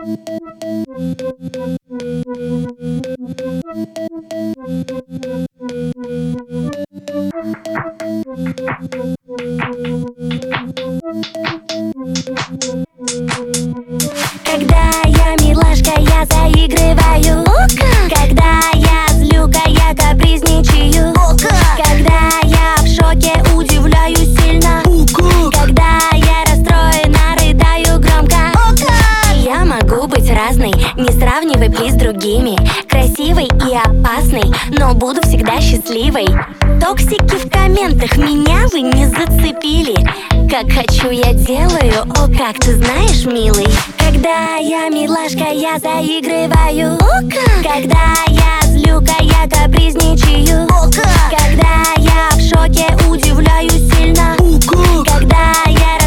Когда я милашка, я заигрываю. Когда я злюка, я капризничаю. Когда я в шоке, удивляюсь сильно. Когда я расстроена, рыдаю громко. Я могу быть разной, не сравнивай плиз с другими. Красивой и опасной, но буду всегда счастливой. Токсики в комментах, меня вы не зацепили. Как хочу, я делаю, о, как ты знаешь, милый. Когда я милашка, я заигрываю. Когда я злюка, я капризничаю. Когда я в шоке, удивляюсь сильно. Когда я